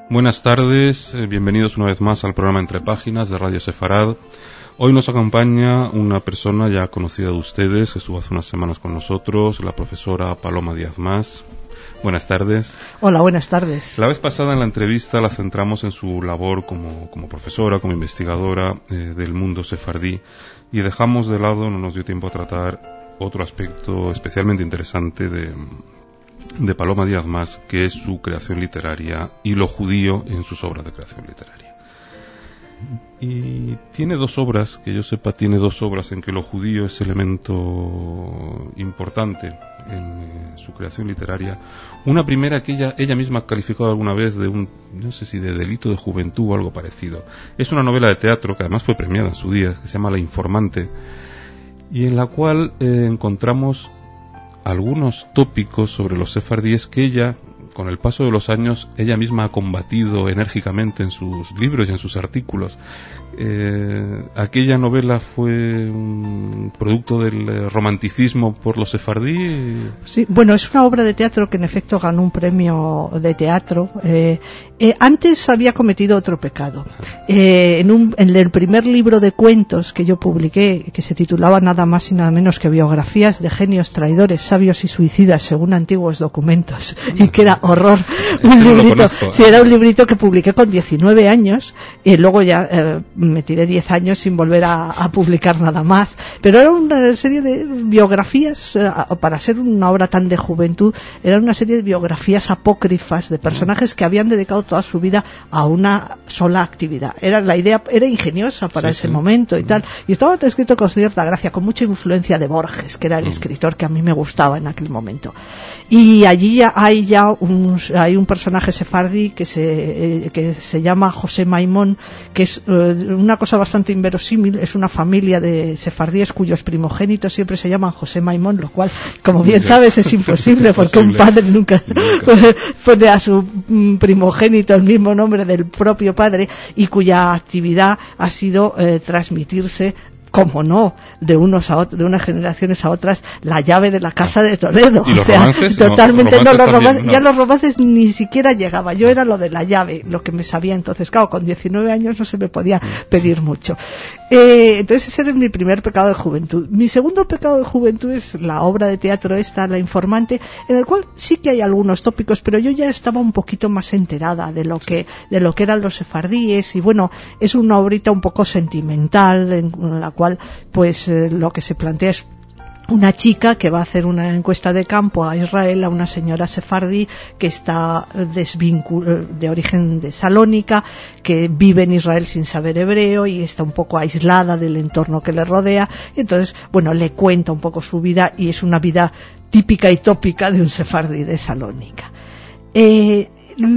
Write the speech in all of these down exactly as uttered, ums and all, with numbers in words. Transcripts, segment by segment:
Buenas tardes, eh, bienvenidos una vez más al programa Entre Páginas de Radio Sefarad. Hoy nos acompaña una persona ya conocida de ustedes, que estuvo hace unas semanas con nosotros, la profesora Paloma Díaz Mas. Buenas tardes. Hola, buenas tardes. La vez pasada en la entrevista la centramos en su labor como, como profesora, como investigadora eh, del mundo sefardí, y dejamos de lado, no nos dio tiempo a tratar otro aspecto especialmente interesante de... de Paloma Díaz Mas, que es su creación literaria y lo judío en sus obras de creación literaria. Y tiene dos obras, que yo sepa, tiene dos obras en que lo judío es elemento importante en eh, su creación literaria. Una primera que ella, ella misma ha calificado alguna vez de un, no sé si de delito de juventud o algo parecido. Es una novela de teatro que además fue premiada en su día, que se llama La Informante, y en la cual eh, encontramos algunos tópicos sobre los sefardíes que ella, con el paso de los años, ella misma ha combatido enérgicamente en sus libros y en sus artículos. Eh, aquella novela fue un producto del romanticismo por los sefardí. Sí, bueno, es una obra de teatro que en efecto ganó un premio de teatro. Eh, eh, antes había cometido otro pecado. Eh, en, un, en el primer libro de cuentos que yo publiqué, que se titulaba nada más y nada menos que Biografías de genios, traidores, sabios y suicidas según antiguos documentos, y que era horror, un no librito, sí, era un librito que publiqué con diecinueve años, y luego ya eh, me tiré diez años sin volver a, a publicar nada más, pero era una serie de biografías, eh, para ser una obra tan de juventud, era una serie de biografías apócrifas de personajes que habían dedicado toda su vida a una sola actividad. Era la idea, era ingeniosa para sí, ese sí. momento y tal, y estaba escrito con cierta gracia, con mucha influencia de Borges, que era el mm. escritor que a mí me gustaba en aquel momento. Y allí hay ya un, hay un personaje sefardí que se, eh, que se llama José Maimón, que es eh, una cosa bastante inverosímil. Es una familia de sefardíes cuyos primogénitos siempre se llaman José Maimón, lo cual, como bien sabes, es imposible, porque un padre nunca, nunca pone a su primogénito el mismo nombre del propio padre, y cuya actividad ha sido eh, transmitirse, como no, de unos a otros, de unas generaciones a otras, la llave de la casa de Toledo. ¿Y los o sea, romances? totalmente, no, no, los romances, no. ya los romances ni siquiera llegaba. Yo era lo de la llave, lo que me sabía entonces. Claro, con diecinueve años no se me podía pedir mucho. Eh, entonces ese era mi primer pecado de juventud. Mi segundo pecado de juventud es la obra de teatro esta, La Informante, en el cual sí que hay algunos tópicos, pero yo ya estaba un poquito más enterada de lo que, de lo que eran los sefardíes, y bueno, es una obrita un poco sentimental, en la cual pues eh, lo que se plantea es una chica que va a hacer una encuesta de campo a Israel, a una señora sefardí que está desvincul- de origen de Salónica, que vive en Israel sin saber hebreo y está un poco aislada del entorno que le rodea. Entonces, bueno, le cuenta un poco su vida, y es una vida típica y tópica de un sefardí de Salónica. Eh,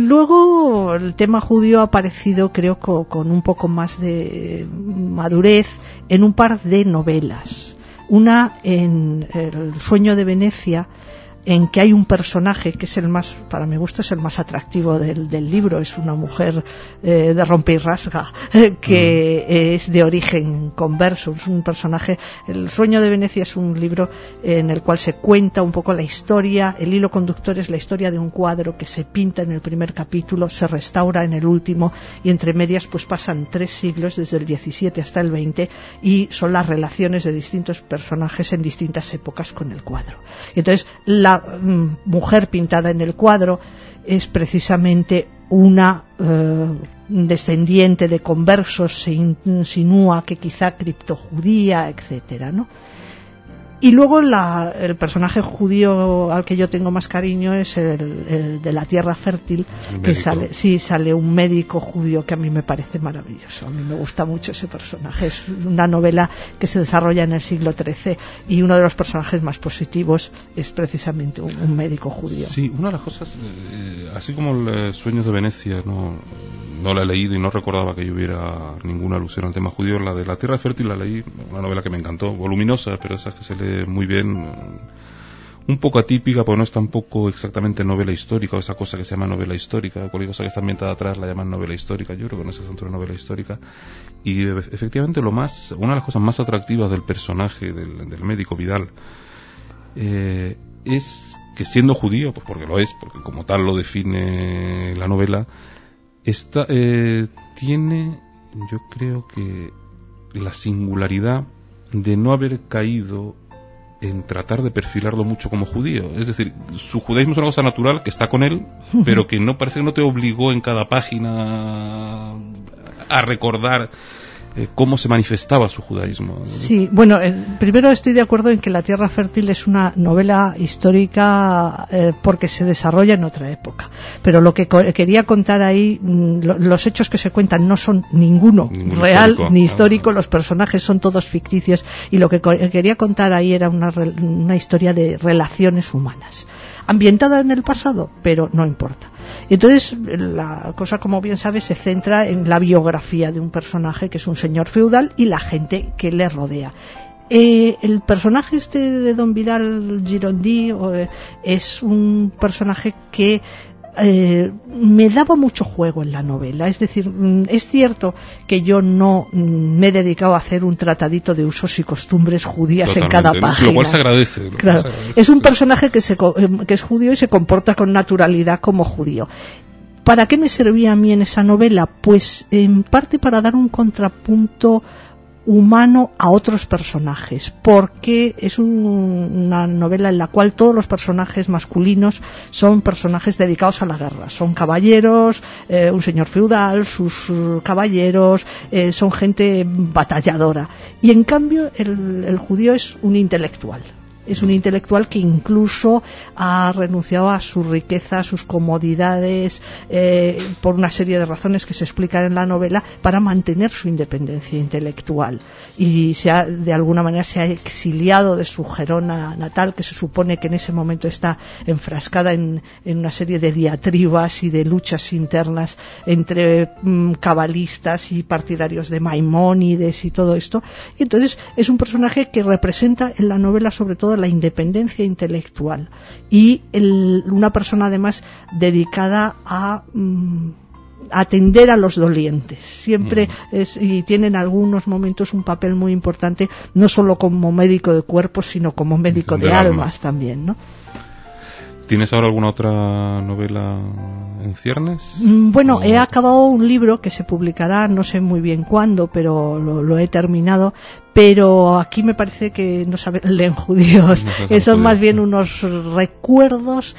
Luego el tema judío ha aparecido, creo, con, con un poco más de madurez en un par de novelas. Una en El sueño de Venecia, en que hay un personaje que es el más, para mi gusto, es el más atractivo del, del libro. Es una mujer eh, de rompe y rasga, eh, que mm. es de origen converso. Es un personaje. El sueño de Venecia es un libro en el cual se cuenta un poco la historia. El hilo conductor es la historia de un cuadro que se pinta en el primer capítulo, se restaura en el último, y entre medias pues pasan tres siglos, desde el diecisiete hasta el veinte, y son las relaciones de distintos personajes en distintas épocas con el cuadro. Entonces, la La mujer pintada en el cuadro es precisamente una eh, descendiente de conversos, se insinúa que quizá criptojudía, etcétera, ¿no? Y luego la, el personaje judío al que yo tengo más cariño es el, el de La Tierra Fértil, que sale, sí, sale un médico judío que a mí me parece maravilloso. A mí me gusta mucho ese personaje. Es una novela que se desarrolla en el siglo trece, y uno de los personajes más positivos es precisamente un, un médico judío. Sí, una de las cosas, eh, así como el Sueños de Venecia, no, no la he leído y no recordaba que yo hubiera ninguna alusión al tema judío. La de La Tierra Fértil la leí, una novela que me encantó, voluminosa, pero esas que se lee muy bien, un poco atípica, porque no es tampoco exactamente novela histórica, o esa cosa que se llama novela histórica. Cualquier cosa que está ambientada atrás la llaman novela histórica. Yo creo que no es exactamente una novela histórica. Y efectivamente lo más, una de las cosas más atractivas del personaje del, del médico Vidal eh, es que, siendo judío, pues porque lo es, porque como tal lo define la novela, Esta, eh, tiene, yo creo que la singularidad de no haber caído en tratar de perfilarlo mucho como judío. Es decir, su judaísmo es una cosa natural que está con él, pero que no parece que no te obligó en cada página a recordar eh, cómo se manifestaba su judaísmo. Sí, bueno, eh, primero estoy de acuerdo en que La Tierra Fértil es una novela histórica eh, porque se desarrolla en otra época. Pero lo que co- quería contar ahí, mm, lo, los hechos que se cuentan no son ninguno Ningún real histórico. ni histórico, los personajes son todos ficticios y lo que co- quería contar ahí era una, re- una historia de relaciones humanas. Ambientada en el pasado, pero no importa. Y entonces la cosa, como bien sabes, se centra en la biografía de un personaje que es un señor feudal y la gente que le rodea. Eh, el personaje este de Don Vidal Girondí eh, es un personaje que Eh, me daba mucho juego en la novela. Es decir, es cierto que yo no me he dedicado a hacer un tratadito de usos y costumbres judías Totalmente, en cada ¿no? página. Lo cual se agradece. Lo Claro, cual se agradece, es un sí. personaje que, se, que es judío y se comporta con naturalidad como judío. ¿Para qué me servía a mí en esa novela? Pues en parte para dar un contrapunto humano a otros personajes, porque es un, una novela en la cual todos los personajes masculinos son personajes dedicados a la guerra, son caballeros, eh, un señor feudal, sus uh, caballeros, eh, son gente batalladora, y en cambio el, el judío es un intelectual. Es un intelectual que incluso ha renunciado a su riqueza, a sus comodidades, eh, por una serie de razones que se explican en la novela, para mantener su independencia intelectual. Y se ha, de alguna manera se ha exiliado de su Gerona natal, que se supone que en ese momento está enfrascada en, en una serie de diatribas y de luchas internas entre mm, cabalistas y partidarios de Maimónides y todo esto. Y entonces es un personaje que representa en la novela sobre todo la independencia intelectual y el, una persona además dedicada a mm, atender a los dolientes. Siempre mm. es, y tiene en algunos momentos un papel muy importante, no solo como médico de cuerpos, sino como médico de, de almas alma. También, ¿no? ¿Tienes ahora alguna otra novela en ciernes? Bueno, ¿O? he acabado un libro que se publicará, no sé muy bien cuándo, pero lo, lo he terminado. Pero aquí me parece que no saben, leen judíos, no son judíos. Más bien unos recuerdos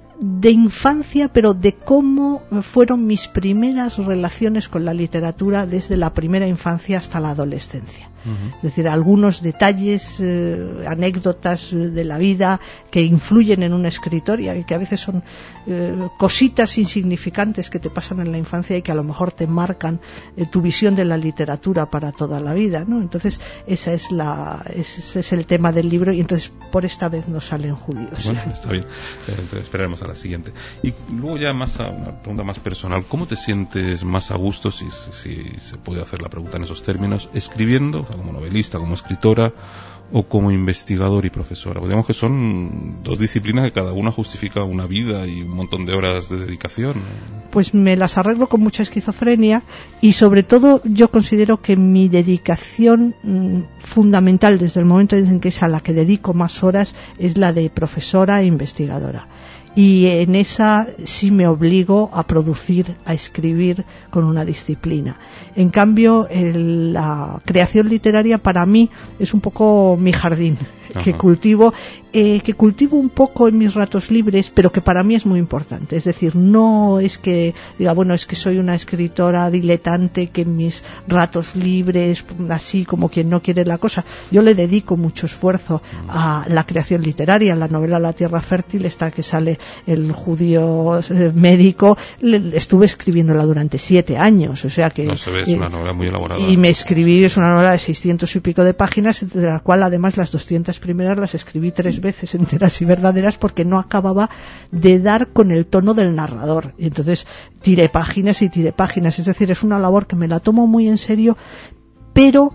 de infancia, pero de cómo fueron mis primeras relaciones con la literatura desde la primera infancia hasta la adolescencia. Uh-huh. Es decir, algunos detalles, eh, anécdotas de la vida que influyen en una escritor y que a veces son eh, cositas insignificantes que te pasan en la infancia y que a lo mejor te marcan eh, tu visión de la literatura para toda la vida, ¿no? Entonces, esa es la, ese es el tema del libro y entonces por esta vez no salen judíos. Bueno, está bien. Entonces esperaremos a la siguiente. Y luego ya más a una pregunta más personal. ¿Cómo te sientes más a gusto, si, si se puede hacer la pregunta en esos términos, escribiendo, o sea, como novelista, como escritora o como investigador y profesora? Pues digamos que son dos disciplinas que cada una justifica una vida y un montón de horas de dedicación. Pues me las arreglo con mucha esquizofrenia y sobre todo yo considero que mi dedicación mmm, fundamental desde el momento en que es a la que dedico más horas es la de profesora e investigadora. Y en esa sí me obligo a producir, a escribir con una disciplina. En cambio, el, la creación literaria para mí es un poco mi jardín. Ajá. que cultivo eh, que cultivo un poco en mis ratos libres, pero que para mí es muy importante. Es decir, no es que diga, bueno, es que soy una escritora diletante que en mis ratos libres, así como quien no quiere la cosa, yo le dedico mucho esfuerzo a la creación literaria. La novela La Tierra Fértil, esta que sale el judío eh, médico, le, estuve escribiéndola durante siete años, o sea que no se ve, es eh, una novela muy elaborada. Y me escribí, es una novela de seiscientos y pico de páginas, de la cual además las doscientas primeras las escribí tres veces enteras y verdaderas porque no acababa de dar con el tono del narrador. Y entonces tiré páginas y tiré páginas. Es decir, es una labor que me la tomo muy en serio, pero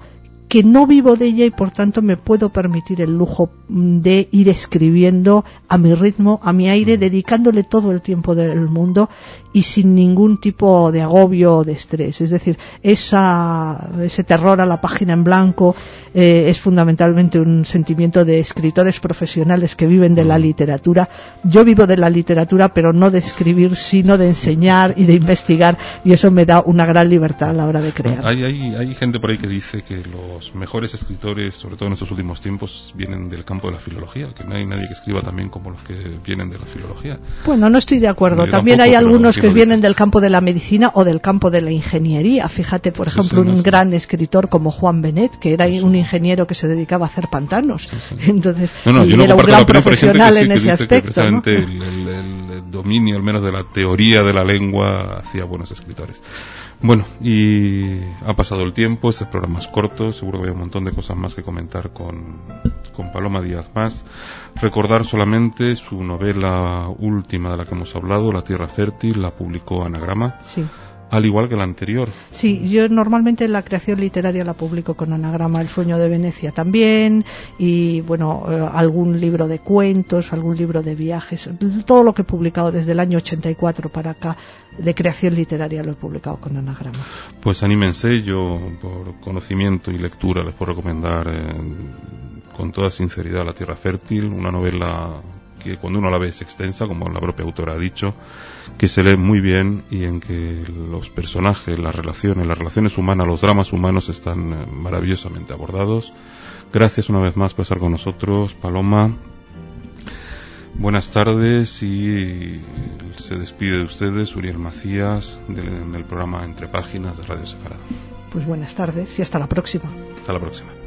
que no vivo de ella y por tanto me puedo permitir el lujo de ir escribiendo a mi ritmo, a mi aire, dedicándole todo el tiempo del mundo y sin ningún tipo de agobio o de estrés. Es decir, esa, ese terror a la página en blanco eh, es fundamentalmente un sentimiento de escritores profesionales que viven de la literatura. Yo vivo de la literatura, pero no de escribir, sino de enseñar y de investigar, y eso me da una gran libertad a la hora de crear. Hay, hay, hay gente por ahí que dice que los mejores escritores, sobre todo en estos últimos tiempos, vienen del campo de la filología, que no hay nadie que escriba también como los que vienen de la filología. Bueno, no estoy de acuerdo. Yo también tampoco, hay algunos que vienen dice. del campo de la medicina o del campo de la ingeniería. Fíjate, por Sí, ejemplo, sí, un no, gran escritor como Juan Benet, que era sí. un ingeniero que se dedicaba a hacer pantanos. Sí, sí. Entonces, No, no, y yo no era un comparto gran la opinión, pero hay gente profesional que sí, en que ese dice que aspecto, ¿no? precisamente el, el, el dominio, al menos de la teoría de la lengua, hacía buenos escritores. Bueno, y ha pasado el tiempo, este programa es corto, seguro que hay un montón de cosas más que comentar con, con Paloma Díaz Mas. Recordar solamente su novela última de la que hemos hablado, La Tierra Fértil, la publicó Anagrama. Sí. Al igual que la anterior. Sí, yo normalmente la creación literaria la publico con Anagrama, El sueño de Venecia también, y bueno, eh, algún libro de cuentos, algún libro de viajes, todo lo que he publicado desde el año ochenta y cuatro para acá de creación literaria lo he publicado con Anagrama. Pues anímense, yo por conocimiento y lectura les puedo recomendar eh, con toda sinceridad La Tierra Fértil, una novela que cuando uno la ve es extensa, como la propia autora ha dicho, que se lee muy bien y en que los personajes, las relaciones, las relaciones humanas, los dramas humanos están eh, maravillosamente abordados. Gracias una vez más por estar con nosotros, Paloma. Buenas tardes, y se despide de ustedes Uriel Macías del, del programa Entre Páginas de Radio Sefarad. Pues buenas tardes y hasta la próxima. Hasta la próxima.